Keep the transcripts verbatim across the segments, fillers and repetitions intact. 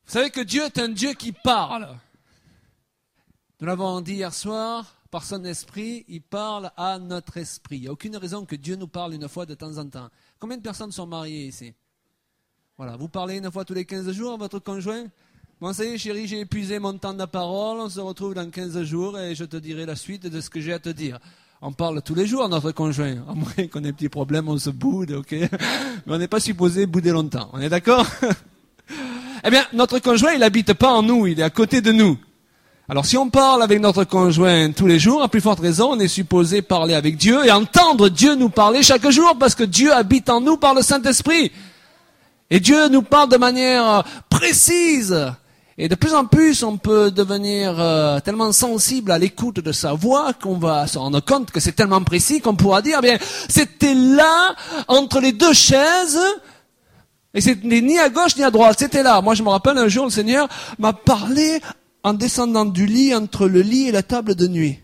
Vous savez que Dieu est un Dieu qui parle. Nous l'avons dit hier soir, par son esprit, il parle à notre esprit. Il n'y a aucune raison que Dieu nous parle une fois de temps en temps. Combien de personnes sont mariées ici? Voilà, vous parlez une fois tous les quinze jours à votre conjoint? Bon, ça y est, chérie, j'ai épuisé mon temps de parole, on se retrouve dans quinze jours et je te dirai la suite de ce que j'ai à te dire. On parle tous les jours à notre conjoint, à moins qu'on ait des petits problèmes, on se boude, ok? Mais on n'est pas supposé bouder longtemps, on est d'accord? Eh bien, notre conjoint, il n'habite pas en nous, il est à côté de nous. Alors, si on parle avec notre conjoint tous les jours, à plus forte raison, on est supposé parler avec Dieu et entendre Dieu nous parler chaque jour, parce que Dieu habite en nous par le Saint-Esprit. Et Dieu nous parle de manière précise. Et de plus en plus, on peut devenir euh, tellement sensible à l'écoute de sa voix qu'on va se rendre compte que c'est tellement précis qu'on pourra dire, eh bien, c'était là, entre les deux chaises, et c'était ni à gauche ni à droite, c'était là. Moi, je me rappelle un jour, le Seigneur m'a parlé en descendant du lit, entre le lit et la table de nuit.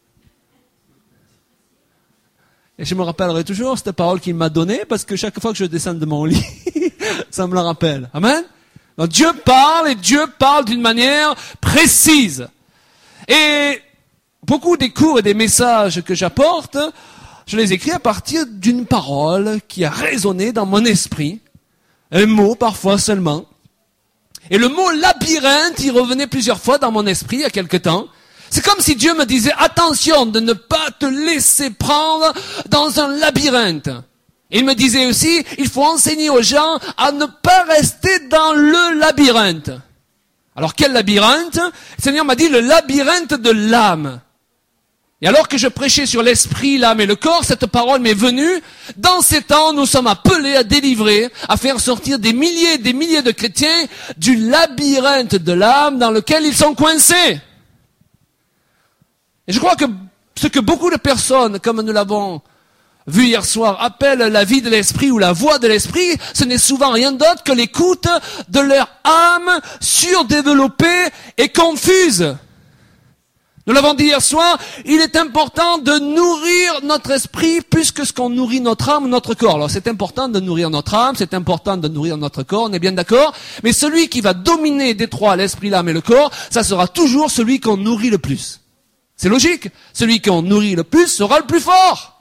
Et je me rappellerai toujours cette parole qu'il m'a donnée, parce que chaque fois que je descends de mon lit, ça me la rappelle. Amen? Donc Dieu parle, et Dieu parle d'une manière précise. Et beaucoup des cours et des messages que j'apporte, je les écris à partir d'une parole qui a résonné dans mon esprit. Un mot parfois seulement. Et le mot labyrinthe, il revenait plusieurs fois dans mon esprit il y a quelque temps. C'est comme si Dieu me disait, attention de ne pas te laisser prendre dans un labyrinthe. Et il me disait aussi, il faut enseigner aux gens à ne pas rester dans le labyrinthe. Alors quel labyrinthe? Le Seigneur m'a dit le labyrinthe de l'âme. Et alors que je prêchais sur l'esprit, l'âme et le corps, cette parole m'est venue. Dans ces temps, nous sommes appelés à délivrer, à faire sortir des milliers et des milliers de chrétiens du labyrinthe de l'âme dans lequel ils sont coincés. Et je crois que ce que beaucoup de personnes, comme nous l'avons vu hier soir, appellent la vie de l'esprit ou la voix de l'esprit, ce n'est souvent rien d'autre que l'écoute de leur âme surdéveloppée et confuse. Nous l'avons dit hier soir, il est important de nourrir notre esprit plus que ce qu'on nourrit notre âme, notre corps. Alors c'est important de nourrir notre âme, c'est important de nourrir notre corps, on est bien d'accord. Mais celui qui va dominer des trois, l'esprit, l'âme et le corps, ça sera toujours celui qu'on nourrit le plus. C'est logique. Celui qu'on nourrit le plus sera le plus fort.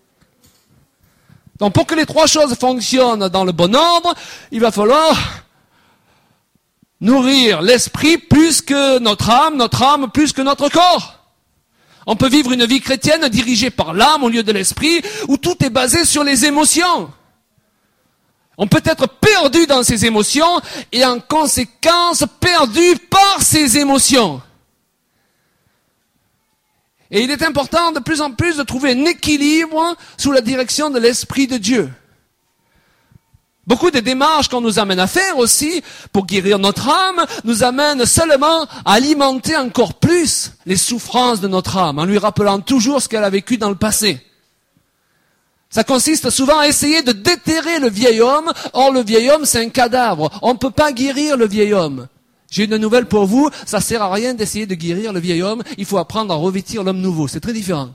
Donc pour que les trois choses fonctionnent dans le bon ordre, il va falloir nourrir l'esprit plus que notre âme, notre âme plus que notre corps. On peut vivre une vie chrétienne dirigée par l'âme au lieu de l'esprit, où tout est basé sur les émotions. On peut être perdu dans ses émotions et en conséquence perdu par ses émotions. Et il est important de plus en plus de trouver un équilibre sous la direction de l'Esprit de Dieu. Beaucoup des démarches qu'on nous amène à faire aussi pour guérir notre âme nous amènent seulement à alimenter encore plus les souffrances de notre âme, en lui rappelant toujours ce qu'elle a vécu dans le passé. Ça consiste souvent à essayer de déterrer le vieil homme. Or, le vieil homme, c'est un cadavre. On ne peut pas guérir le vieil homme. J'ai une nouvelle pour vous, ça sert à rien d'essayer de guérir le vieil homme, il faut apprendre à revêtir l'homme nouveau, c'est très différent.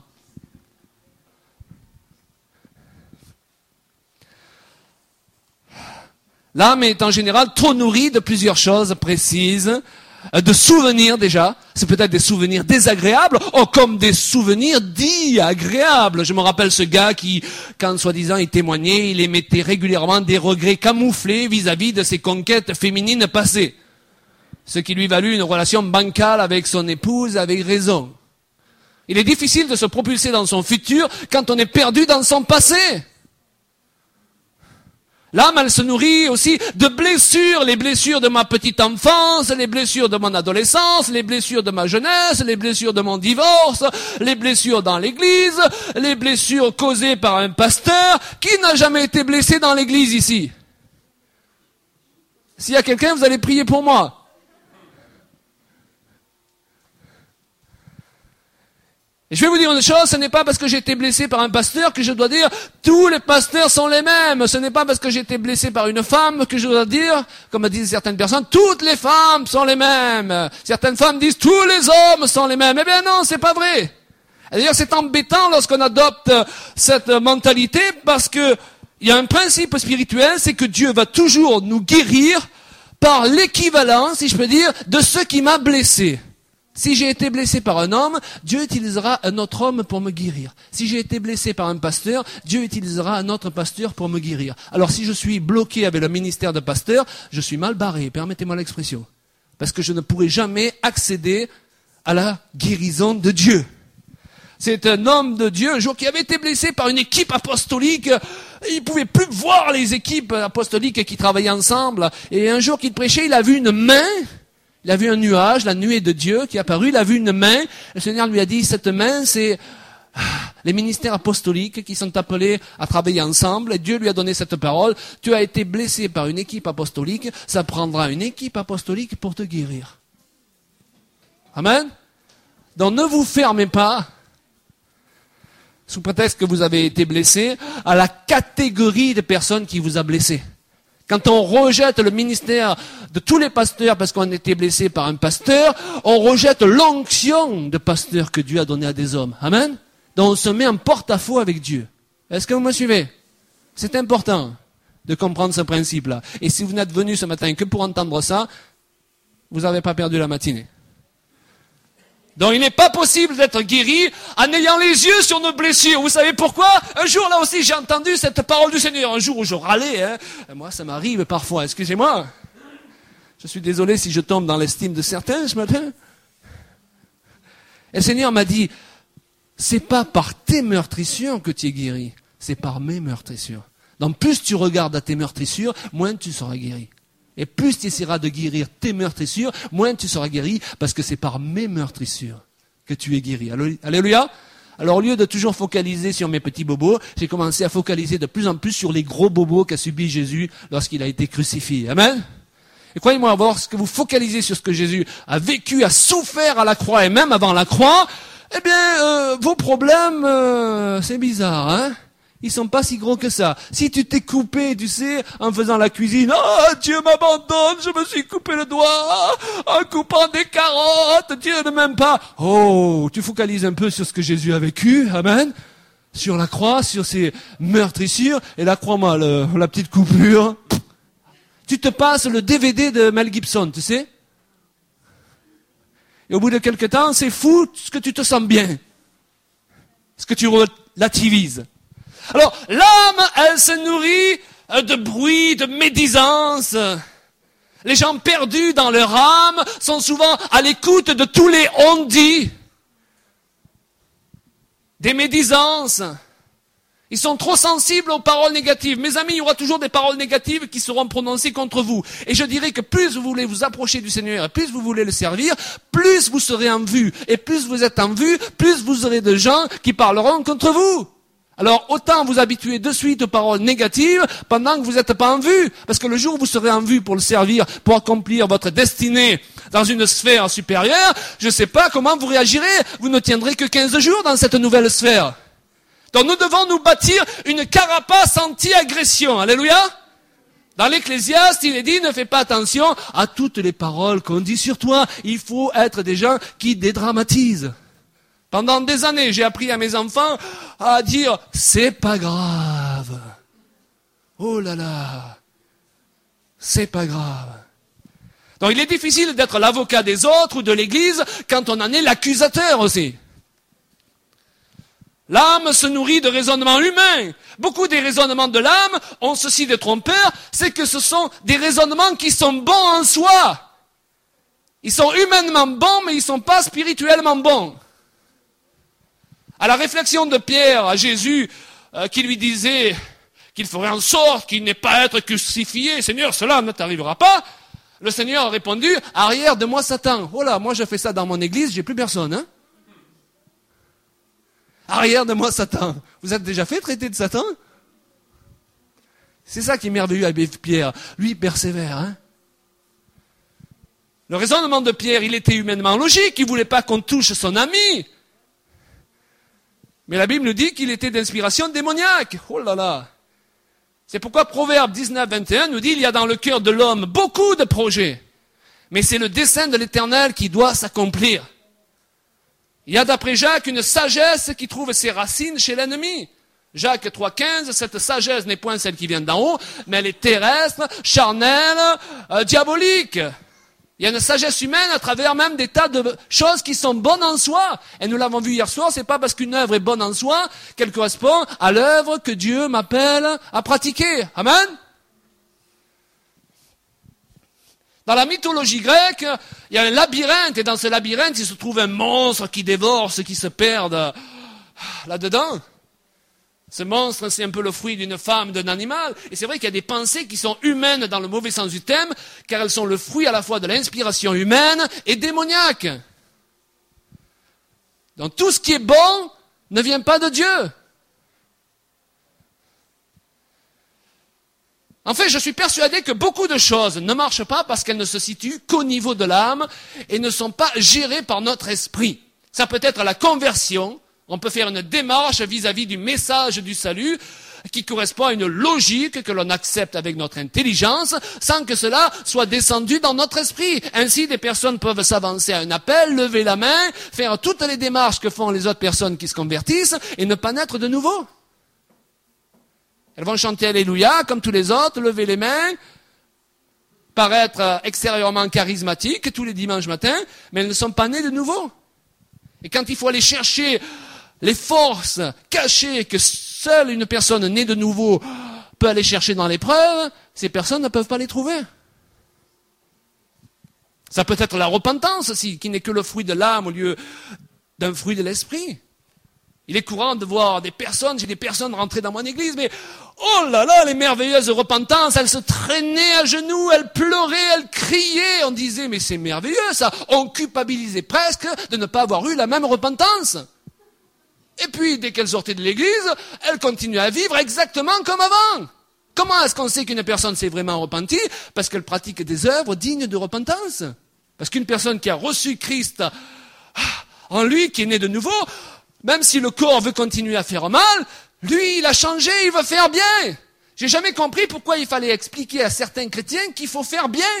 L'âme est en général trop nourrie de plusieurs choses précises, de souvenirs déjà, c'est peut-être des souvenirs désagréables, ou comme des souvenirs dits agréables. Je me rappelle ce gars qui, quand soi-disant il témoignait, il émettait régulièrement des regrets camouflés vis-à-vis de ses conquêtes féminines passées. Ce qui lui valut une relation bancale avec son épouse, avec raison. Il est difficile de se propulser dans son futur quand on est perdu dans son passé. L'âme, elle se nourrit aussi de blessures, les blessures de ma petite enfance, les blessures de mon adolescence, les blessures de ma jeunesse, les blessures de mon divorce, les blessures dans l'église, les blessures causées par un pasteur. Qui n'a jamais été blessé dans l'église ici? S'il y a quelqu'un, vous allez prier pour moi. Et je vais vous dire une chose, ce n'est pas parce que j'ai été blessé par un pasteur que je dois dire tous les pasteurs sont les mêmes. Ce n'est pas parce que j'ai été blessé par une femme que je dois dire, comme disent certaines personnes, toutes les femmes sont les mêmes. Certaines femmes disent tous les hommes sont les mêmes. Eh bien non, c'est pas vrai. Et d'ailleurs, c'est embêtant lorsqu'on adopte cette mentalité parce que il y a un principe spirituel, c'est que Dieu va toujours nous guérir par l'équivalent, si je peux dire, de ce qui m'a blessé. Si j'ai été blessé par un homme, Dieu utilisera un autre homme pour me guérir. Si j'ai été blessé par un pasteur, Dieu utilisera un autre pasteur pour me guérir. Alors si je suis bloqué avec le ministère de pasteur, je suis mal barré, permettez-moi l'expression. Parce que je ne pourrai jamais accéder à la guérison de Dieu. C'est un homme de Dieu, un jour, qui avait été blessé par une équipe apostolique. Il ne pouvait plus voir les équipes apostoliques qui travaillaient ensemble. Et un jour qu'il prêchait, il a vu une main. Il a vu un nuage, la nuée de Dieu qui est apparue. Il a vu une main. Le Seigneur lui a dit, cette main, c'est les ministères apostoliques qui sont appelés à travailler ensemble. Et Dieu lui a donné cette parole. Tu as été blessé par une équipe apostolique. Ça prendra une équipe apostolique pour te guérir. Amen. Donc ne vous fermez pas, sous prétexte que vous avez été blessé, à la catégorie de personnes qui vous a blessé. Quand on rejette le ministère de tous les pasteurs parce qu'on a été blessé par un pasteur, on rejette l'onction de pasteur que Dieu a donné à des hommes. Amen. Donc on se met en porte-à-faux avec Dieu. Est-ce que vous me suivez? C'est important de comprendre ce principe-là. Et si vous n'êtes venu ce matin que pour entendre ça, vous n'avez pas perdu la matinée. Donc il n'est pas possible d'être guéri en ayant les yeux sur nos blessures. Vous savez pourquoi? Un jour là aussi j'ai entendu cette parole du Seigneur. Un jour où je râlais, hein. Moi ça m'arrive parfois, excusez-moi. Je suis désolé si je tombe dans l'estime de certains ce matin. Et le Seigneur m'a dit, c'est pas par tes meurtrissures que tu es guéri, c'est par mes meurtrissures. Donc plus tu regardes à tes meurtrissures, moins tu seras guéri. Et plus tu essaieras de guérir tes meurtrissures, moins tu seras guéri, parce que c'est par mes meurtrissures que tu es guéri. Alléluia. Alors au lieu de toujours focaliser sur mes petits bobos, j'ai commencé à focaliser de plus en plus sur les gros bobos qu'a subi Jésus lorsqu'il a été crucifié. Amen. Et croyez-moi, lorsque vous focalisez sur ce que Jésus a vécu, a souffert à la croix, et même avant la croix, eh bien, euh, vos problèmes, euh, c'est bizarre, hein? Ils sont pas si gros que ça. Si tu t'es coupé, tu sais, en faisant la cuisine, ah, Dieu m'abandonne, je me suis coupé le doigt, en coupant des carottes, Dieu ne m'aime pas. Oh, tu focalises un peu sur ce que Jésus a vécu, amen, sur la croix, sur ses meurtrissures, et là, crois-moi, le, la petite coupure, tu te passes le D V D de Mel Gibson, tu sais. Et au bout de quelque temps, c'est fou ce que tu te sens bien. Ce que tu relativises. Alors, l'âme, elle se nourrit de bruit, de médisance. Les gens perdus dans leur âme sont souvent à l'écoute de tous les on-dit. Des médisances. Ils sont trop sensibles aux paroles négatives. Mes amis, il y aura toujours des paroles négatives qui seront prononcées contre vous. Et je dirais que plus vous voulez vous approcher du Seigneur, et plus vous voulez le servir, plus vous serez en vue. Et plus vous êtes en vue, plus vous aurez de gens qui parleront contre vous. Alors, autant vous habituer de suite aux paroles négatives pendant que vous n'êtes pas en vue. Parce que le jour où vous serez en vue pour le servir, pour accomplir votre destinée dans une sphère supérieure, je ne sais pas comment vous réagirez. Vous ne tiendrez que quinze jours dans cette nouvelle sphère. Donc nous devons nous bâtir une carapace anti-agression. Alléluia. Dans l'Ecclésiaste, il est dit, ne fais pas attention à toutes les paroles qu'on dit sur toi. Il faut être des gens qui dédramatisent. Pendant des années, j'ai appris à mes enfants à dire « c'est pas grave ». Oh là là, c'est pas grave. Donc il est difficile d'être l'avocat des autres ou de l'Église quand on en est l'accusateur aussi. L'âme se nourrit de raisonnements humains. Beaucoup des raisonnements de l'âme ont ceci de trompeur, c'est que ce sont des raisonnements qui sont bons en soi. Ils sont humainement bons, mais ils ne sont pas spirituellement bons. À la réflexion de Pierre à Jésus, euh, qui lui disait qu'il ferait en sorte qu'il n'ait pas à être crucifié, Seigneur, cela ne t'arrivera pas. Le Seigneur a répondu, arrière de moi Satan. Oh là, moi je fais ça dans mon église, j'ai plus personne, hein. Arrière de moi Satan. Vous êtes déjà fait traiter de Satan? C'est ça qui est merveilleux avec Pierre. Lui, il persévère, hein. Le raisonnement de Pierre, il était humainement logique, il voulait pas qu'on touche son ami. Mais la Bible nous dit qu'il était d'inspiration démoniaque. Oh là là. C'est pourquoi Proverbe dix-neuf, vingt et un nous dit, il y a dans le cœur de l'homme beaucoup de projets. Mais c'est le dessein de l'Éternel qui doit s'accomplir. Il y a d'après Jacques une sagesse qui trouve ses racines chez l'ennemi. Jacques trois quinze, cette sagesse n'est point celle qui vient d'en haut, mais elle est terrestre, charnelle, euh, diabolique. Il y a une sagesse humaine à travers même des tas de choses qui sont bonnes en soi. Et nous l'avons vu hier soir, c'est pas parce qu'une œuvre est bonne en soi qu'elle correspond à l'œuvre que Dieu m'appelle à pratiquer. Amen. Dans la mythologie grecque, il y a un labyrinthe, et dans ce labyrinthe, il se trouve un monstre qui dévore ceux qui se perdent là-dedans. Ce monstre, c'est un peu le fruit d'une femme, d'un animal. Et c'est vrai qu'il y a des pensées qui sont humaines dans le mauvais sens du terme, car elles sont le fruit à la fois de l'inspiration humaine et démoniaque. Donc tout ce qui est bon ne vient pas de Dieu. En fait, je suis persuadé que beaucoup de choses ne marchent pas parce qu'elles ne se situent qu'au niveau de l'âme et ne sont pas gérées par notre esprit. Ça peut être la conversion. On peut faire une démarche vis-à-vis du message du salut qui correspond à une logique que l'on accepte avec notre intelligence sans que cela soit descendu dans notre esprit. Ainsi, des personnes peuvent s'avancer à un appel, lever la main, faire toutes les démarches que font les autres personnes qui se convertissent et ne pas naître de nouveau. Elles vont chanter Alléluia comme tous les autres, lever les mains, paraître extérieurement charismatiques tous les dimanches matins, mais elles ne sont pas nées de nouveau. Et quand il faut aller chercher les forces cachées que seule une personne née de nouveau peut aller chercher dans l'épreuve, ces personnes ne peuvent pas les trouver. Ça peut être la repentance aussi, qui n'est que le fruit de l'âme au lieu d'un fruit de l'esprit. Il est courant de voir des personnes, j'ai des personnes rentrer dans mon église, mais oh là là, les merveilleuses repentances, elles se traînaient à genoux, elles pleuraient, elles criaient. On disait, mais c'est merveilleux ça. On culpabilisait presque de ne pas avoir eu la même repentance. Et puis, dès qu'elles sortaient de l'église, elles continuaient à vivre exactement comme avant. Comment est-ce qu'on sait qu'une personne s'est vraiment repentie? Parce qu'elle pratique des œuvres dignes de repentance. Parce qu'une personne qui a reçu Christ en lui, qui est née de nouveau, même si le corps veut continuer à faire mal, lui, il a changé, il veut faire bien. J'ai jamais compris pourquoi il fallait expliquer à certains chrétiens qu'il faut faire bien.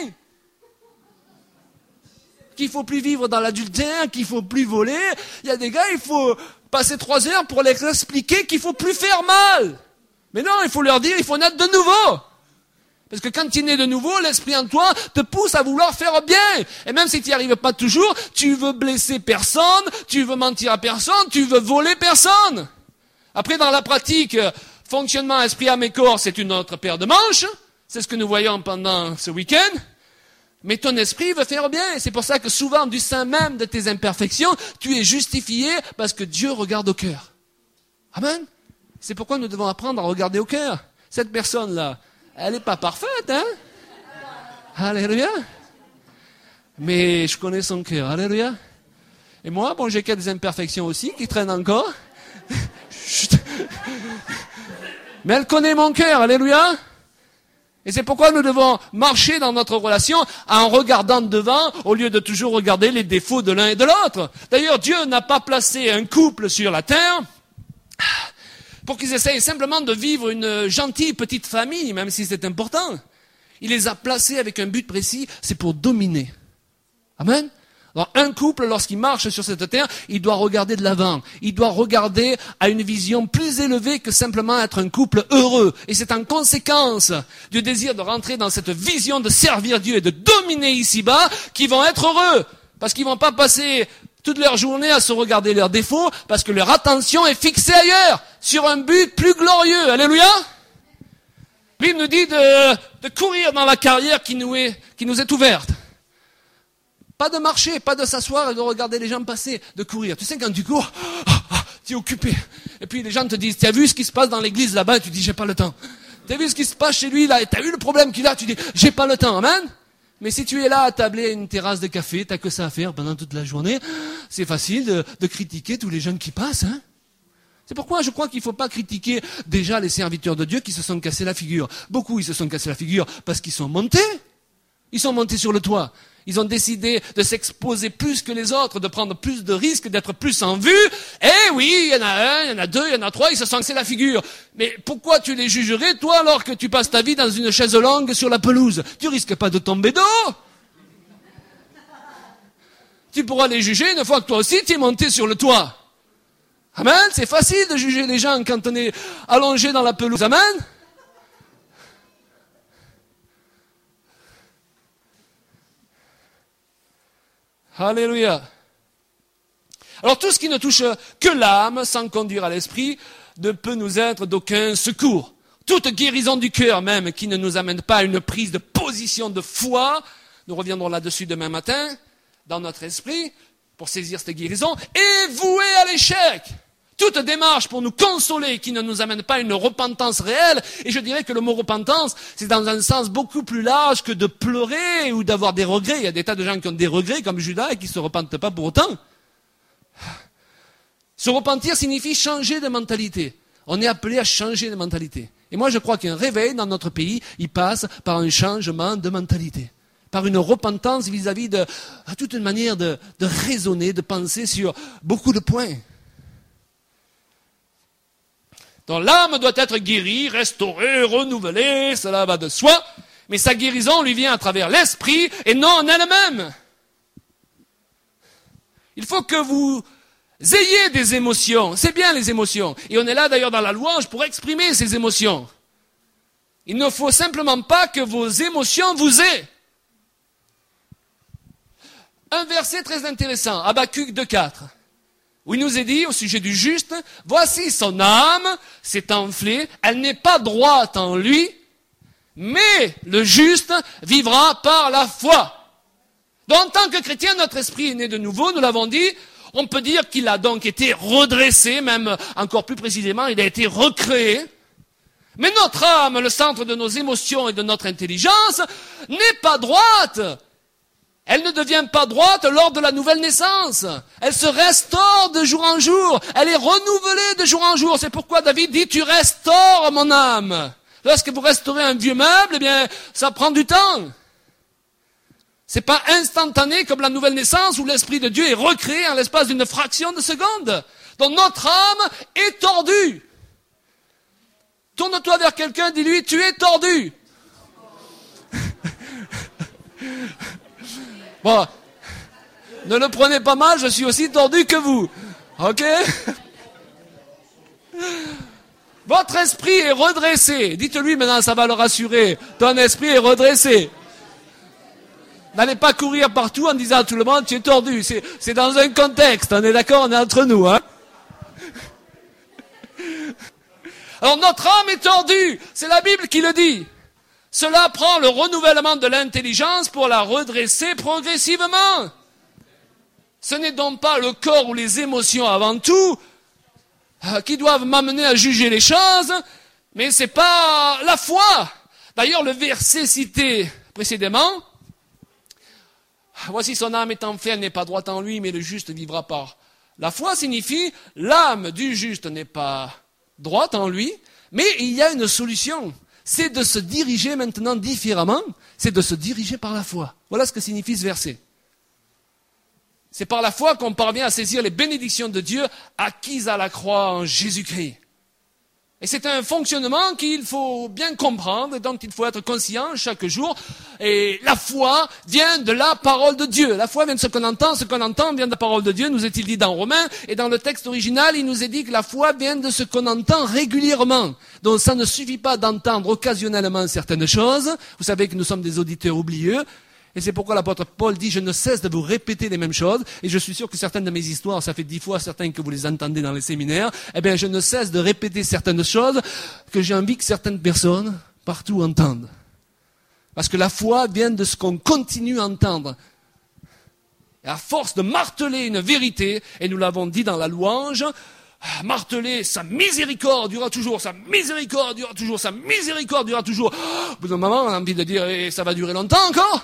Qu'il faut plus vivre dans l'adultère, qu'il faut plus voler. Il y a des gars, il faut passer trois heures pour leur expliquer qu'il faut plus faire mal. Mais non, il faut leur dire, il faut naître de nouveau. Parce que quand tu es né de nouveau, l'esprit en toi te pousse à vouloir faire bien. Et même si tu n'y arrives pas toujours, tu veux blesser personne, tu veux mentir à personne, tu veux voler personne. Après, dans la pratique, fonctionnement esprit, âme et corps, c'est une autre paire de manches. C'est ce que nous voyons pendant ce week-end. Mais ton esprit veut faire bien. Et c'est pour ça que souvent, du sein même de tes imperfections, tu es justifié parce que Dieu regarde au cœur. Amen. C'est pourquoi nous devons apprendre à regarder au cœur. Cette personne-là, elle n'est pas parfaite, hein? Alléluia. Mais je connais son cœur, alléluia. Et moi, bon, j'ai quelques imperfections aussi qui traînent encore. Mais elle connaît mon cœur, alléluia. Et c'est pourquoi nous devons marcher dans notre relation en regardant devant au lieu de toujours regarder les défauts de l'un et de l'autre. D'ailleurs, Dieu n'a pas placé un couple sur la terre pour qu'ils essayent simplement de vivre une gentille petite famille, même si c'est important. Il les a placés avec un but précis, c'est pour dominer. Amen. Alors, un couple, lorsqu'il marche sur cette terre, il doit regarder de l'avant. Il doit regarder à une vision plus élevée que simplement être un couple heureux. Et c'est en conséquence du désir de rentrer dans cette vision de servir Dieu et de dominer ici-bas qu'ils vont être heureux. Parce qu'ils vont pas passer toute leur journée à se regarder leurs défauts, parce que leur attention est fixée ailleurs, sur un but plus glorieux. Alléluia. La Bible nous dit de, de courir dans la carrière qui nous est, qui nous est ouverte. Pas de marcher, pas de s'asseoir et de regarder les gens passer, de courir. Tu sais, quand tu cours, ah, ah, tu es occupé. Et puis les gens te disent, tu as vu ce qui se passe dans l'église là-bas? Et tu dis, j'ai pas le temps. Tu as vu ce qui se passe chez lui là? Et tu as vu le problème qu'il a? Tu dis, j'ai pas le temps. Amen. Mais si tu es là à tabler à une terrasse de café, t'as que ça à faire pendant toute la journée, c'est facile de, de critiquer tous les jeunes qui passent. Hein. C'est pourquoi je crois qu'il ne faut pas critiquer déjà les serviteurs de Dieu qui se sont cassés la figure. Beaucoup, ils se sont cassés la figure parce qu'ils sont montés. Ils sont montés sur le toit. Ils ont décidé de s'exposer plus que les autres, de prendre plus de risques, d'être plus en vue. Eh oui, il y en a un, il y en a deux, il y en a trois, ils se sont cassés la figure. Mais pourquoi tu les jugerais, toi, alors que tu passes ta vie dans une chaise longue sur la pelouse? Tu risques pas de tomber d'eau. Tu pourras les juger une fois que toi aussi tu es monté sur le toit. Amen. C'est facile de juger les gens quand on est allongé dans la pelouse. Amen. Alléluia. Alors tout ce qui ne touche que l'âme, sans conduire à l'esprit, ne peut nous être d'aucun secours. Toute guérison du cœur même qui ne nous amène pas à une prise de position de foi, nous reviendrons là-dessus demain matin, dans notre esprit, pour saisir cette guérison, est vouée à l'échec. Toute démarche pour nous consoler qui ne nous amène pas à une repentance réelle, et je dirais que le mot repentance, c'est dans un sens beaucoup plus large que de pleurer ou d'avoir des regrets. Il y a des tas de gens qui ont des regrets comme Judas et qui ne se repentent pas pour autant. Se repentir signifie changer de mentalité. On est appelé à changer de mentalité. Et moi je crois qu'un réveil dans notre pays, il passe par un changement de mentalité. Par une repentance vis-à-vis de toute une manière de, de raisonner, de penser sur beaucoup de points. Donc l'âme doit être guérie, restaurée, renouvelée, cela va de soi. Mais sa guérison lui vient à travers l'esprit et non en elle-même. Il faut que vous ayez des émotions. C'est bien les émotions. Et on est là d'ailleurs dans la louange pour exprimer ces émotions. Il ne faut simplement pas que vos émotions vous aient. Un verset très intéressant, Habacuc deux quatre, où il nous est dit au sujet du juste, « Voici son âme s'est enflée, elle n'est pas droite en lui, mais le juste vivra par la foi. » Donc en tant que chrétien, notre esprit est né de nouveau, nous l'avons dit, on peut dire qu'il a donc été redressé, même encore plus précisément, il a été recréé. Mais notre âme, le centre de nos émotions et de notre intelligence, n'est pas droite. Elle ne devient pas droite lors de la nouvelle naissance. Elle se restaure de jour en jour. Elle est renouvelée de jour en jour. C'est pourquoi David dit, tu restaures mon âme. Lorsque vous restaurez un vieux meuble, eh bien, ça prend du temps. C'est pas instantané comme la nouvelle naissance où l'Esprit de Dieu est recréé en l'espace d'une fraction de seconde. Donc notre âme est tordue. Tourne-toi vers quelqu'un, dis-lui, tu es tordu. Bon, ne le prenez pas mal, je suis aussi tordu que vous. Ok? Votre esprit est redressé. Dites-lui maintenant, ça va le rassurer. Ton esprit est redressé. N'allez pas courir partout en disant à tout le monde, tu es tordu. C'est, c'est dans un contexte, on est d'accord, on est entre nous. Hein? Alors notre âme est tordue, c'est la Bible qui le dit. Cela prend le renouvellement de l'intelligence pour la redresser progressivement. Ce n'est donc pas le corps ou les émotions avant tout euh, qui doivent m'amener à juger les choses, mais c'est pas la foi. D'ailleurs, le verset cité précédemment, voici son âme est enflée, elle n'est pas droite en lui, mais le juste vivra par la foi, signifie l'âme du juste n'est pas droite en lui, mais il y a une solution. C'est de se diriger maintenant différemment, c'est de se diriger par la foi. Voilà ce que signifie ce verset. C'est par la foi qu'on parvient à saisir les bénédictions de Dieu acquises à la croix en Jésus-Christ. Et c'est un fonctionnement qu'il faut bien comprendre et dont il faut être conscient chaque jour. Et la foi vient de la parole de Dieu. La foi vient de ce qu'on entend. Ce qu'on entend vient de la parole de Dieu, nous est-il dit dans Romains. Et dans le texte original, il nous est dit que la foi vient de ce qu'on entend régulièrement. Donc ça ne suffit pas d'entendre occasionnellement certaines choses. Vous savez que nous sommes des auditeurs oublieux. Et c'est pourquoi l'apôtre Paul dit, je ne cesse de vous répéter les mêmes choses, et je suis sûr que certaines de mes histoires, ça fait dix fois certains que vous les entendez dans les séminaires, eh bien je ne cesse de répéter certaines choses que j'ai envie que certaines personnes partout entendent. Parce que la foi vient de ce qu'on continue à entendre. Et à force de marteler une vérité, et nous l'avons dit dans la louange, marteler sa miséricorde durera toujours, sa miséricorde durera toujours, sa miséricorde durera toujours. Au bout d'un moment, on a envie de dire, et ça va durer longtemps encore?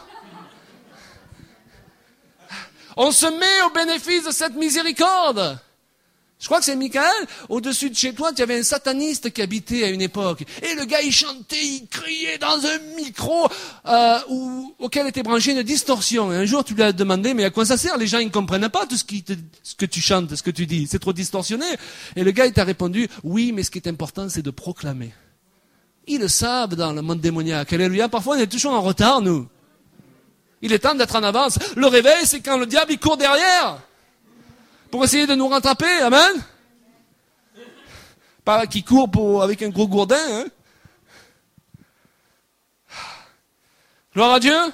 On se met au bénéfice de cette miséricorde. Je crois que c'est Michael, au-dessus de chez toi, tu avais un sataniste qui habitait à une époque. Et le gars, il chantait, il criait dans un micro euh, où, auquel était branchée une distorsion. Et un jour, tu lui as demandé, mais à quoi ça sert? Les gens, ils ne comprennent pas tout ce, qui te, ce que tu chantes, ce que tu dis. C'est trop distorsionné. Et le gars, il t'a répondu, oui, mais ce qui est important, c'est de proclamer. Ils le savent dans le monde démoniaque. Alléluia. Parfois, on est toujours en retard, nous. Il est temps d'être en avance. Le réveil, c'est quand le diable, il court derrière. Pour essayer de nous rattraper. Amen. Pas qui court pour, avec un gros gourdin. Hein. Gloire à Dieu.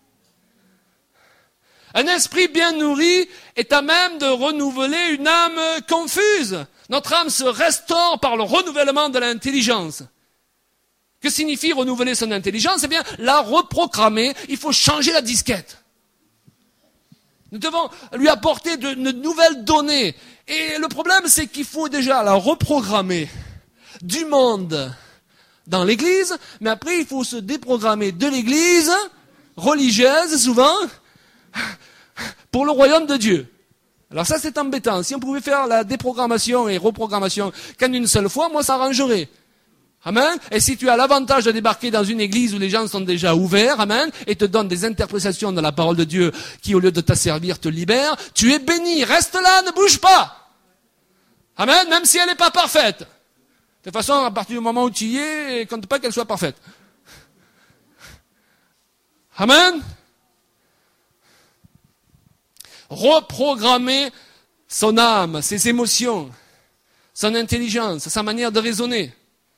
Un esprit bien nourri est à même de renouveler une âme confuse. Notre âme se restaure par le renouvellement de l'intelligence. Que signifie renouveler son intelligence? Eh bien, la reprogrammer, il faut changer la disquette. Nous devons lui apporter de, de nouvelles données. Et le problème, c'est qu'il faut déjà la reprogrammer du monde dans l'Église, mais après, il faut se déprogrammer de l'Église religieuse, souvent, pour le royaume de Dieu. Alors ça, c'est embêtant. Si on pouvait faire la déprogrammation et reprogrammation qu'en une seule fois, moi, ça arrangerait. Amen. Et si tu as l'avantage de débarquer dans une église où les gens sont déjà ouverts, amen, et te donnent des interprétations de la parole de Dieu qui, au lieu de t'asservir, te libèrent, tu es béni. Reste là, ne bouge pas. Amen, même si elle n'est pas parfaite. De toute façon, à partir du moment où tu y es, compte pas qu'elle soit parfaite. Amen. Reprogrammer son âme, ses émotions, son intelligence, sa manière de raisonner.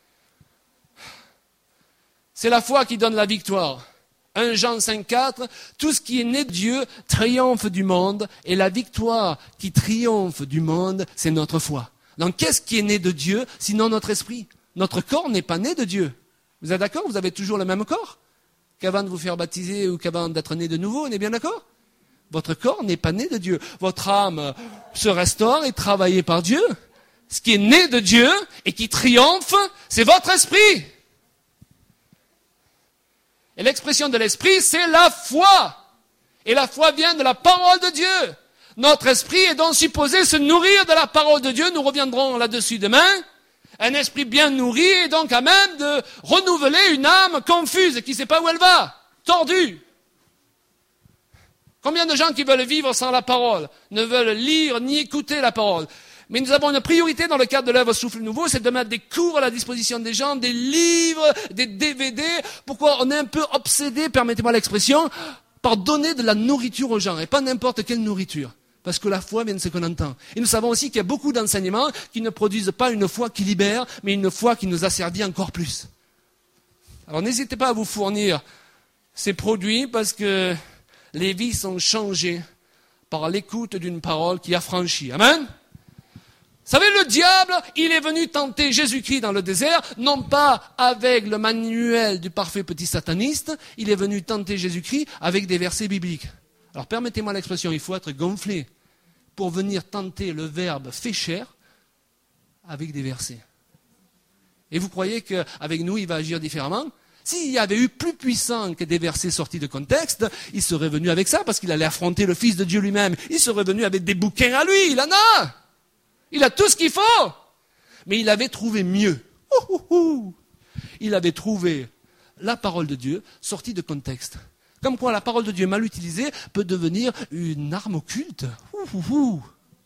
C'est la foi qui donne la victoire. un Jean cinq quatre, tout ce qui est né de Dieu triomphe du monde, et la victoire qui triomphe du monde, c'est notre foi. Donc qu'est-ce qui est né de Dieu, sinon notre esprit? Notre corps n'est pas né de Dieu. Vous êtes d'accord? Vous avez toujours le même corps qu'avant de vous faire baptiser ou qu'avant d'être né de nouveau, on est bien d'accord? Votre corps n'est pas né de Dieu. Votre âme se restaure et travaillée par Dieu. Ce qui est né de Dieu et qui triomphe, c'est votre esprit. Et l'expression de l'esprit, c'est la foi. Et la foi vient de la parole de Dieu. Notre esprit est donc supposé se nourrir de la parole de Dieu. Nous reviendrons là-dessus demain. Un esprit bien nourri est donc à même de renouveler une âme confuse qui ne sait pas où elle va, tordue. Combien de gens qui veulent vivre sans la parole ne veulent lire ni écouter la parole? Mais nous avons une priorité dans le cadre de l'œuvre Souffle Nouveau, c'est de mettre des cours à la disposition des gens, des livres, des D V D. Pourquoi on est un peu obsédé, permettez-moi l'expression, par donner de la nourriture aux gens, et pas n'importe quelle nourriture. Parce que la foi vient de ce qu'on entend. Et nous savons aussi qu'il y a beaucoup d'enseignements qui ne produisent pas une foi qui libère, mais une foi qui nous asservit encore plus. Alors n'hésitez pas à vous fournir ces produits, parce que les vies sont changées par l'écoute d'une parole qui affranchit. Amen. Vous savez, le diable, il est venu tenter Jésus-Christ dans le désert, non pas avec le manuel du parfait petit sataniste, il est venu tenter Jésus-Christ avec des versets bibliques. Alors permettez-moi l'expression, il faut être gonflé pour venir tenter le verbe fait chair avec des versets. Et vous croyez qu'avec nous, il va agir différemment? S'il y avait eu plus puissant que des versets sortis de contexte, il serait venu avec ça parce qu'il allait affronter le Fils de Dieu lui-même. Il serait venu avec des bouquins à lui, il en a. Il a tout ce qu'il faut. Mais il avait trouvé mieux. Ouh, ouh, ouh. Il avait trouvé la parole de Dieu sortie de contexte. Comme quoi la parole de Dieu mal utilisée peut devenir une arme occulte. Ouh, ouh, ouh.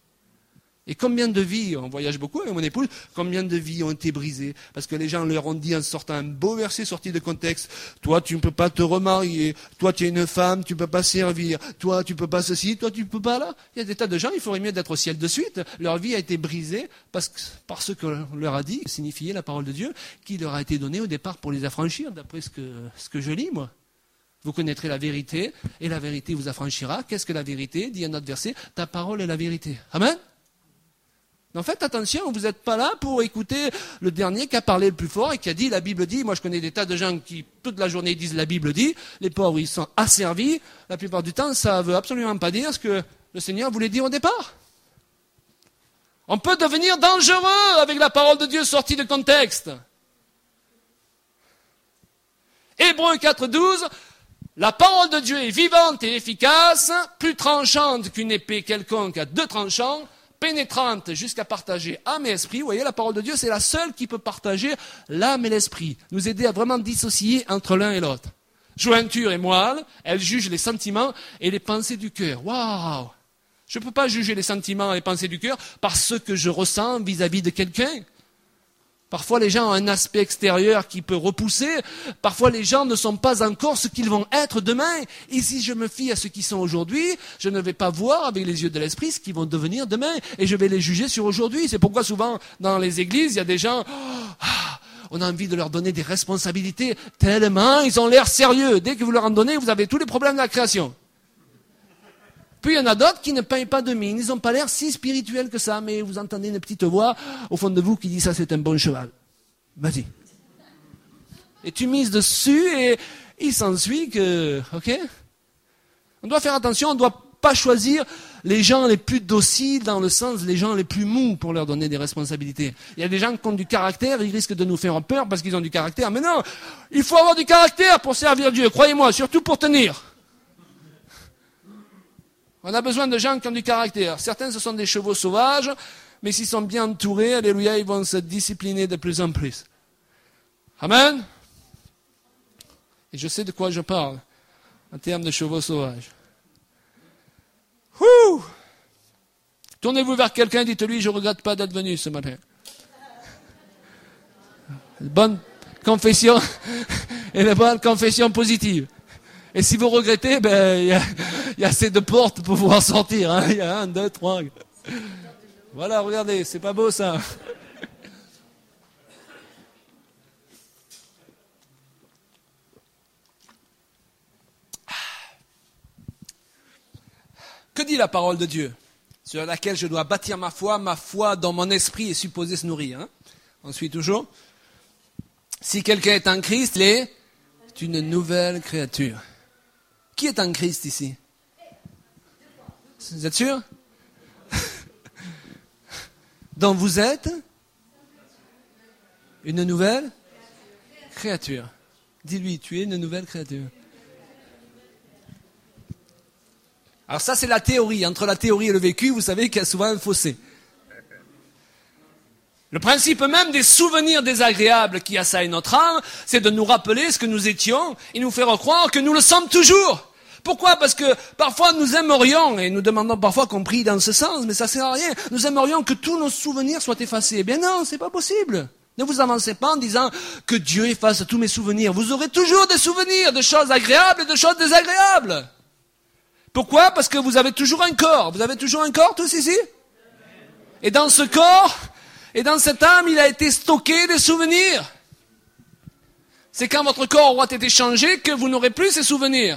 Et combien de vies, on voyage beaucoup avec mon épouse, combien de vies ont été brisées parce que les gens leur ont dit en sortant un beau verset sorti de contexte, toi tu ne peux pas te remarier, toi tu es une femme, tu ne peux pas servir, toi tu ne peux pas ceci, toi tu ne peux pas là. Il y a des tas de gens, il faudrait mieux d'être au ciel de suite. Leur vie a été brisée parce que, par ce qu'on leur a dit, signifiait la parole de Dieu, qui leur a été donnée au départ pour les affranchir, d'après ce que, ce que je lis moi. Vous connaîtrez la vérité et la vérité vous affranchira. Qu'est-ce que la vérité? Dit un autre verset, ta parole est la vérité. Amen. Donc faites attention, vous n'êtes pas là pour écouter le dernier qui a parlé le plus fort et qui a dit la Bible dit. Moi je connais des tas de gens qui toute la journée disent la Bible dit. Les pauvres ils sont asservis. La plupart du temps ça ne veut absolument pas dire ce que le Seigneur voulait dire au départ. On peut devenir dangereux avec la parole de Dieu sortie de contexte. Hébreux quatre douze, la parole de Dieu est vivante et efficace, plus tranchante qu'une épée quelconque à deux tranchants, pénétrante jusqu'à partager âme et esprit. Vous voyez, la parole de Dieu, c'est la seule qui peut partager l'âme et l'esprit. Nous aider à vraiment dissocier entre l'un et l'autre. Jointure et moelle, elle juge les sentiments et les pensées du cœur. Waouh! Je ne peux pas juger les sentiments et les pensées du cœur par ce que je ressens vis-à-vis de quelqu'un. Parfois, les gens ont un aspect extérieur qui peut repousser. Parfois, les gens ne sont pas encore ce qu'ils vont être demain. Et si je me fie à ce qu'ils sont aujourd'hui, je ne vais pas voir avec les yeux de l'esprit ce qu'ils vont devenir demain. Et je vais les juger sur aujourd'hui. C'est pourquoi souvent, dans les églises, il y a des gens... Oh, on a envie de leur donner des responsabilités tellement ils ont l'air sérieux. Dès que vous leur en donnez, vous avez tous les problèmes de la création. Puis il y en a d'autres qui ne peignent pas de mine, ils n'ont pas l'air si spirituels que ça, mais vous entendez une petite voix au fond de vous qui dit ça c'est un bon cheval. Vas-y. Et tu mises dessus et il s'ensuit que, ok? On doit faire attention, on ne doit pas choisir les gens les plus dociles dans le sens les gens les plus mous pour leur donner des responsabilités. Il y a des gens qui ont du caractère, ils risquent de nous faire peur parce qu'ils ont du caractère. Mais non, il faut avoir du caractère pour servir Dieu, croyez-moi, surtout pour tenir. On a besoin de gens qui ont du caractère. Certains, ce sont des chevaux sauvages, mais s'ils sont bien entourés, alléluia, ils vont se discipliner de plus en plus. Amen. Et je sais de quoi je parle, en termes de chevaux sauvages. Ouh! Tournez-vous vers quelqu'un, dites-lui, je ne regrette pas d'être venu ce matin. Bonne confession, et la bonne confession positive. Et si vous regrettez, ben, il y a, y a assez de portes pour pouvoir sortir, hein. Il y a un, deux, trois. Voilà, regardez, c'est pas beau ça. Que dit la parole de Dieu, sur laquelle je dois bâtir ma foi, ma foi dans mon esprit est supposée se nourrir, hein. On suit toujours. Si quelqu'un est en Christ, il est une nouvelle créature. Qui est en Christ ici? Vous êtes sûr? Donc vous êtes une nouvelle créature. Dis-lui, tu es une nouvelle créature. Alors ça c'est la théorie. Entre la théorie et le vécu, vous savez qu'il y a souvent un fossé. Le principe même des souvenirs désagréables qui assaillent notre âme, c'est de nous rappeler ce que nous étions et nous faire croire que nous le sommes toujours. Pourquoi? Parce que parfois nous aimerions, et nous demandons parfois qu'on prie dans ce sens, mais ça sert à rien, nous aimerions que tous nos souvenirs soient effacés. Eh bien non, c'est pas possible. Ne vous avancez pas en disant que Dieu efface tous mes souvenirs. Vous aurez toujours des souvenirs de choses agréables et de choses désagréables. Pourquoi? Parce que vous avez toujours un corps. Vous avez toujours un corps tous ici? Et dans ce corps, et dans cette âme, il a été stocké des souvenirs. C'est quand votre corps aura été changé que vous n'aurez plus ces souvenirs.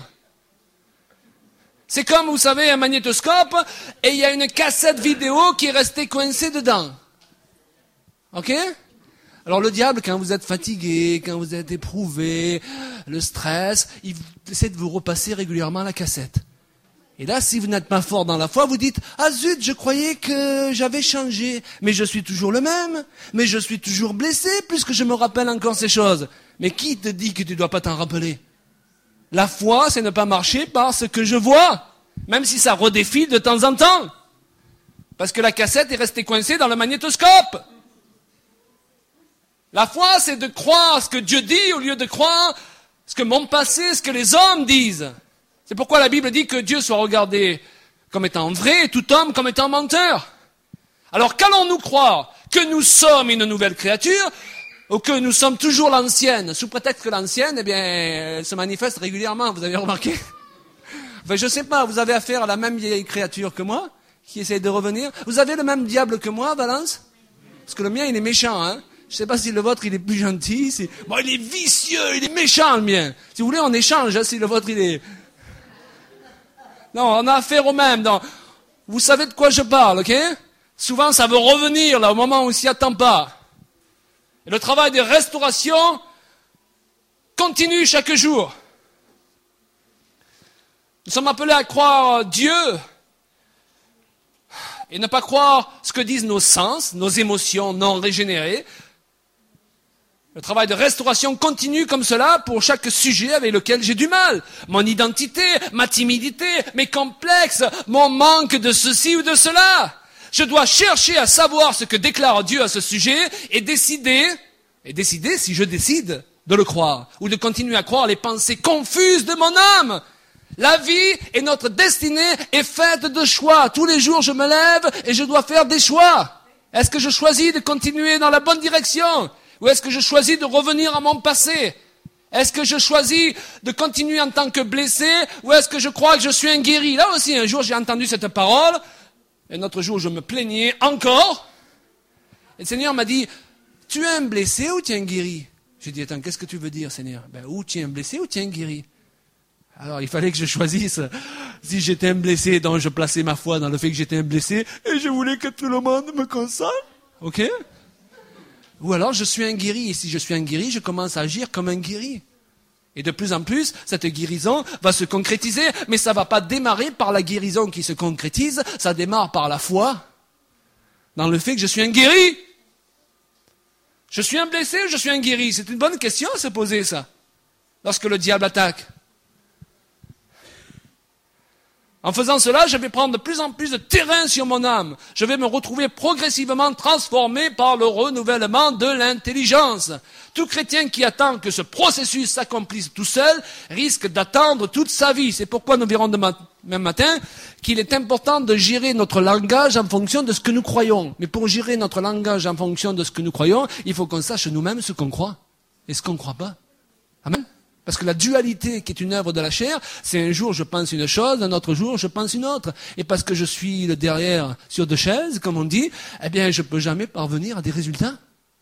C'est comme, vous savez, un magnétoscope, et il y a une cassette vidéo qui est restée coincée dedans. Ok? Alors le diable, quand vous êtes fatigué, quand vous êtes éprouvé, le stress, il essaie de vous repasser régulièrement la cassette. Et là, si vous n'êtes pas fort dans la foi, vous dites « Ah zut, je croyais que j'avais changé, mais je suis toujours le même, mais je suis toujours blessé puisque je me rappelle encore ces choses. » Mais qui te dit que tu ne dois pas t'en rappeler? La foi, c'est ne pas marcher par ce que je vois, même si ça redéfile de temps en temps. Parce que la cassette est restée coincée dans le magnétoscope. La foi, c'est de croire ce que Dieu dit au lieu de croire ce que mon passé, ce que les hommes disent. C'est pourquoi la Bible dit que Dieu soit regardé comme étant vrai et tout homme comme étant menteur. Alors qu'allons-nous croire? Que nous sommes une nouvelle créature ou que nous sommes toujours l'ancienne, sous prétexte que l'ancienne, eh bien, elle se manifeste régulièrement, vous avez remarqué? Enfin, je sais pas, vous avez affaire à la même vieille créature que moi, qui essaie de revenir. Vous avez le même diable que moi, Valence? Parce que le mien, il est méchant, hein. Je sais pas si le vôtre, il est plus gentil. Si... Bon, il est vicieux, il est méchant, le mien. Si vous voulez, on échange, hein, si le vôtre, il est... Non, on a affaire au même. Non. Vous savez de quoi je parle, ok? Souvent, ça veut revenir, là, au moment où on s'y attend pas. Et le travail de restauration continue chaque jour. Nous sommes appelés à croire Dieu et ne pas croire ce que disent nos sens, nos émotions non régénérées. Le travail de restauration continue comme cela pour chaque sujet avec lequel j'ai du mal. Mon identité, ma timidité, mes complexes, mon manque de ceci ou de cela. Je dois chercher à savoir ce que déclare Dieu à ce sujet et décider, et décider si je décide de le croire ou de continuer à croire les pensées confuses de mon âme. La vie et notre destinée est faite de choix. Tous les jours, je me lève et je dois faire des choix. Est-ce que je choisis de continuer dans la bonne direction? Ou est-ce que je choisis de revenir à mon passé? Est-ce que je choisis de continuer en tant que blessé? Ou est-ce que je crois que je suis un guéri? Là aussi, un jour, j'ai entendu cette parole. Et un autre jour, je me plaignais encore. Et le Seigneur m'a dit, tu es un blessé ou tu es un guéri? J'ai dit, attends, qu'est-ce que tu veux dire, Seigneur? Ben, ou tu es un blessé ou tu es un guéri? Alors, il fallait que je choisisse si j'étais un blessé, donc je plaçais ma foi dans le fait que j'étais un blessé, et je voulais que tout le monde me console. Ok? Ou alors, je suis un guéri, et si je suis un guéri, je commence à agir comme un guéri. Et de plus en plus, cette guérison va se concrétiser, mais ça va pas démarrer par la guérison qui se concrétise, ça démarre par la foi, dans le fait que je suis un guéri. Je suis un blessé ou je suis un guéri? C'est une bonne question à se poser, ça, lorsque le diable attaque. En faisant cela, je vais prendre de plus en plus de terrain sur mon âme. Je vais me retrouver progressivement transformé par le renouvellement de l'intelligence. Tout chrétien qui attend que ce processus s'accomplisse tout seul risque d'attendre toute sa vie. C'est pourquoi nous verrons demain matin qu'il est important de gérer notre langage en fonction de ce que nous croyons. Mais pour gérer notre langage en fonction de ce que nous croyons, il faut qu'on sache nous-mêmes ce qu'on croit et ce qu'on ne croit pas. Amen. Parce que la dualité qui est une œuvre de la chair, c'est un jour je pense une chose, un autre jour je pense une autre. Et parce que je suis le derrière sur deux chaises, comme on dit, eh bien je ne peux jamais parvenir à des résultats.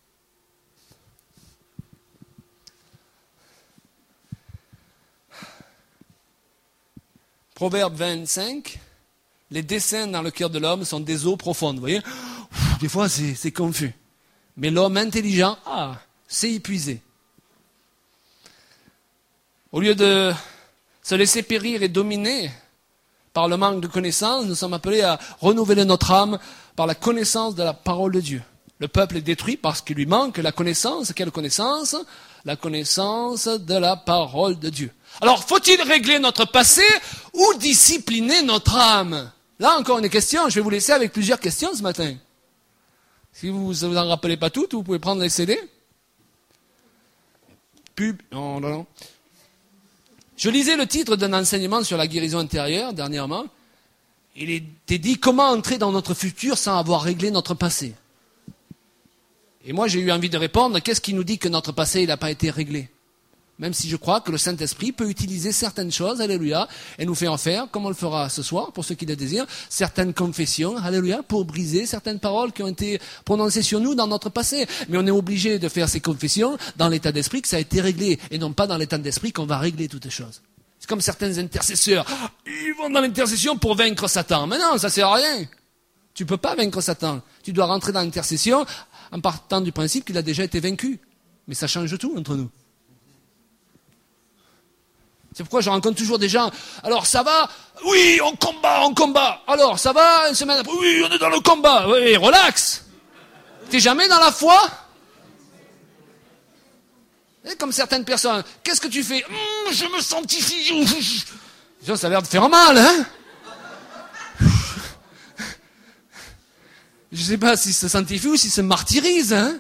Proverbe vingt-cinq, les desseins dans le cœur de l'homme sont des eaux profondes. Vous voyez, des fois c'est, c'est confus. Mais l'homme intelligent, ah, c'est épuisé. Au lieu de se laisser périr et dominer par le manque de connaissance, nous sommes appelés à renouveler notre âme par la connaissance de la parole de Dieu. Le peuple est détruit parce qu'il lui manque la connaissance. Quelle connaissance? La connaissance de la parole de Dieu. Alors, faut-il régler notre passé ou discipliner notre âme? Là, encore une question. Je vais vous laisser avec plusieurs questions ce matin. Si vous ne vous en rappelez pas toutes, vous pouvez prendre les C D. Pub. Non, non, non. Je lisais le titre d'un enseignement sur la guérison intérieure dernièrement. Il était dit « Comment entrer dans notre futur sans avoir réglé notre passé ?» Et moi j'ai eu envie de répondre « Qu'est-ce qui nous dit que notre passé n'a pas été réglé ?» Même si je crois que le Saint-Esprit peut utiliser certaines choses, alléluia, et nous faire faire, comme on le fera ce soir, pour ceux qui le désirent, certaines confessions, alléluia, pour briser certaines paroles qui ont été prononcées sur nous dans notre passé. Mais on est obligé de faire ces confessions dans l'état d'esprit que ça a été réglé, et non pas dans l'état d'esprit qu'on va régler toutes les choses. C'est comme certains intercesseurs, ils vont dans l'intercession pour vaincre Satan. Mais non, ça sert à rien. Tu peux pas vaincre Satan. Tu dois rentrer dans l'intercession en partant du principe qu'il a déjà été vaincu. Mais ça change tout entre nous. C'est pourquoi je rencontre toujours des gens. Alors ça va? Oui, on combat, on combat. Alors ça va? Une semaine après? Oui, on est dans le combat. Oui, relax. T'es jamais dans la foi? Et comme certaines personnes. Qu'est-ce que tu fais? Hum, Je me sanctifie. Ça a l'air de faire mal, hein? Je ne sais pas s'il se sanctifie ou s'il se martyrise, hein?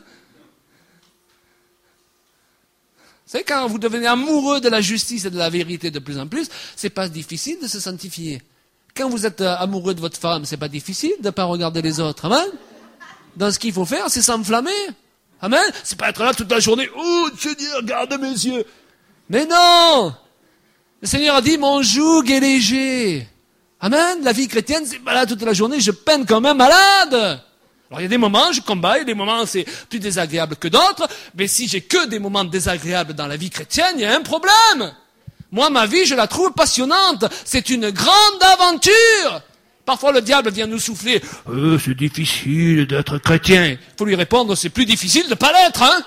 Vous savez, quand vous devenez amoureux de la justice et de la vérité de plus en plus, c'est pas difficile de se sanctifier. Quand vous êtes amoureux de votre femme, c'est pas difficile de ne pas regarder les autres. Amen. Donc ce qu'il faut faire, c'est s'enflammer. Amen. C'est pas être là toute la journée. Oh, Seigneur, garde mes yeux. Mais non. Le Seigneur a dit, mon joug est léger. Amen. La vie chrétienne, c'est pas là toute la journée. Je peine comme un malade. Alors il y a des moments, je combats, il y a des moments c'est plus désagréable que d'autres, mais si j'ai que des moments désagréables dans la vie chrétienne, il y a un problème. Moi, ma vie, je la trouve passionnante. C'est une grande aventure. Parfois, le diable vient nous souffler. Euh, c'est difficile d'être chrétien. Il faut lui répondre, c'est plus difficile de ne pas l'être, hein.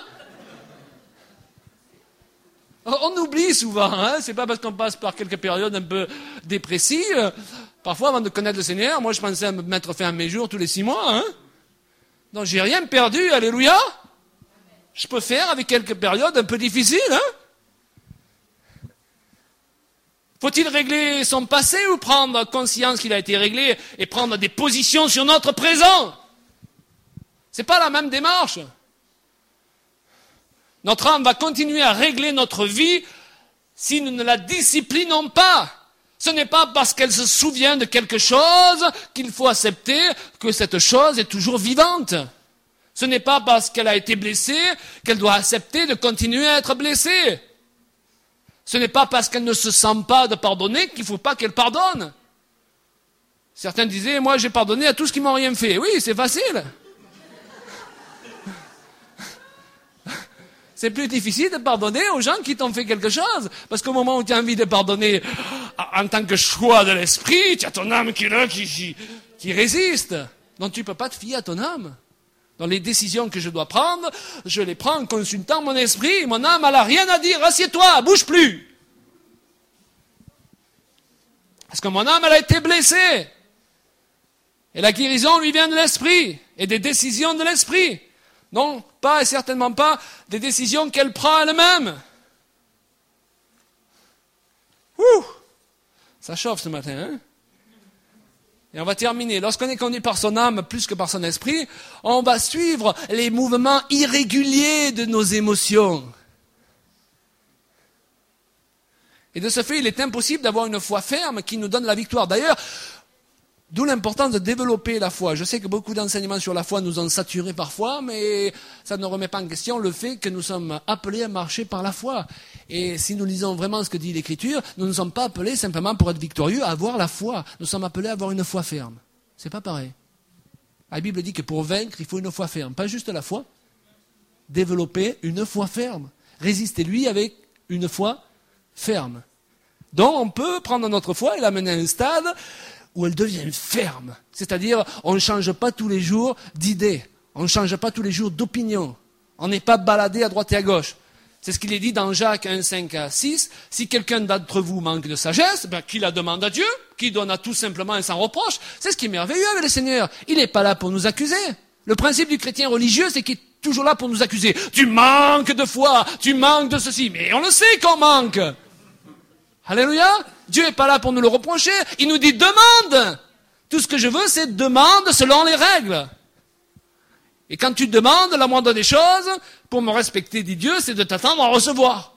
On oublie souvent, hein. C'est pas parce qu'on passe par quelques périodes un peu dépressives. Parfois, avant de connaître le Seigneur, moi, je pensais à me mettre fin à mes jours tous les six mois, hein. Donc, j'ai rien perdu, alléluia. Je peux faire avec quelques périodes un peu difficiles, hein. Faut-il régler son passé ou prendre conscience qu'il a été réglé et prendre des positions sur notre présent? C'est pas la même démarche. Notre âme va continuer à régler notre vie si nous ne la disciplinons pas. Ce n'est pas parce qu'elle se souvient de quelque chose qu'il faut accepter que cette chose est toujours vivante. Ce n'est pas parce qu'elle a été blessée qu'elle doit accepter de continuer à être blessée. Ce n'est pas parce qu'elle ne se sent pas de pardonner qu'il ne faut pas qu'elle pardonne. Certains disaient, moi j'ai pardonné à tous qui m'ont rien fait. Oui, c'est facile. C'est plus difficile de pardonner aux gens qui t'ont fait quelque chose. Parce qu'au moment où tu as envie de pardonner en tant que choix de l'esprit, tu as ton âme qui, là, qui, qui, qui résiste. Donc tu ne peux pas te fier à ton âme. Dans les décisions que je dois prendre, je les prends en consultant mon esprit. Mon âme, elle n'a rien à dire. Assieds-toi, bouge plus. Parce que mon âme, elle a été blessée. Et la guérison lui vient de l'esprit. Et des décisions de l'esprit. Non, pas et certainement pas des décisions qu'elle prend elle-même. Ouh, ça chauffe ce matin, hein? Et on va terminer. Lorsqu'on est conduit par son âme plus que par son esprit, on va suivre les mouvements irréguliers de nos émotions. Et de ce fait, il est impossible d'avoir une foi ferme qui nous donne la victoire. D'ailleurs, d'où l'importance de développer la foi. Je sais que beaucoup d'enseignements sur la foi nous ont saturés parfois, mais ça ne remet pas en question le fait que nous sommes appelés à marcher par la foi. Et si nous lisons vraiment ce que dit l'Écriture, nous ne sommes pas appelés simplement pour être victorieux à avoir la foi. Nous sommes appelés à avoir une foi ferme. C'est pas pareil. La Bible dit que pour vaincre, il faut une foi ferme. Pas juste la foi. Développer une foi ferme. Résistez-lui avec une foi ferme. Donc on peut prendre notre foi et l'amener à un stade où elle devient ferme. C'est-à-dire, on ne change pas tous les jours d'idées. On ne change pas tous les jours d'opinion. On n'est pas baladé à droite et à gauche. C'est ce qu'il est dit dans Jacques un, cinq à six. Si quelqu'un d'entre vous manque de sagesse, ben, qu'il la demande à Dieu, qui donne à tout simplement et sans reproche. C'est ce qui est merveilleux avec le Seigneur. Il n'est pas là pour nous accuser. Le principe du chrétien religieux, c'est qu'il est toujours là pour nous accuser. Tu manques de foi, tu manques de ceci. Mais on le sait qu'on manque. Alléluia. Dieu n'est pas là pour nous le reprocher. Il nous dit demande. Tout ce que je veux, c'est demande selon les règles. Et quand tu demandes la moindre des choses, pour me respecter, dit Dieu, c'est de t'attendre à recevoir.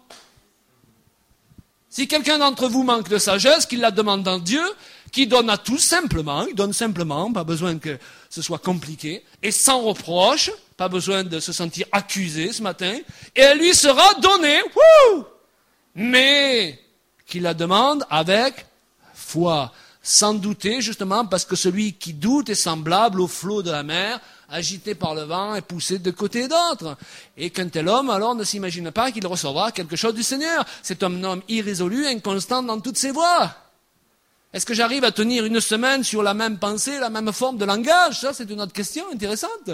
Si quelqu'un d'entre vous manque de sagesse, qu'il la demande à Dieu, qui donne à tous simplement, il donne simplement, pas besoin que ce soit compliqué, et sans reproche, pas besoin de se sentir accusé ce matin, et elle lui sera donnée, wouh, mais qu'il la demande avec foi, sans douter, justement, parce que celui qui doute est semblable au flot de la mer, agité par le vent et poussé de côté et d'autre. Et qu'un tel homme, alors, ne s'imagine pas qu'il recevra quelque chose du Seigneur. C'est un homme irrésolu, inconstant dans toutes ses voies. Est-ce que j'arrive à tenir une semaine sur la même pensée, la même forme de langage? Ça, c'est une autre question intéressante.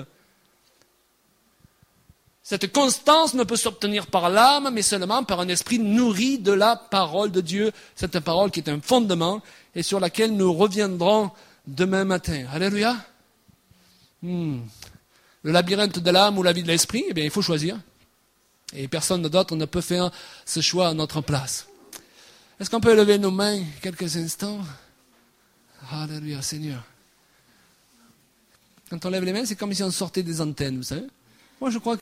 Cette constance ne peut s'obtenir par l'âme, mais seulement par un esprit nourri de la parole de Dieu. Cette parole qui est un fondement et sur laquelle nous reviendrons demain matin. Alléluia. Hmm. Le labyrinthe de l'âme ou la vie de l'esprit, eh bien, il faut choisir. Et personne d'autre ne peut faire ce choix à notre place. Est-ce qu'on peut élever nos mains quelques instants? Alléluia, Seigneur. Quand on lève les mains, c'est comme si on sortait des antennes, vous savez. Moi, je crois que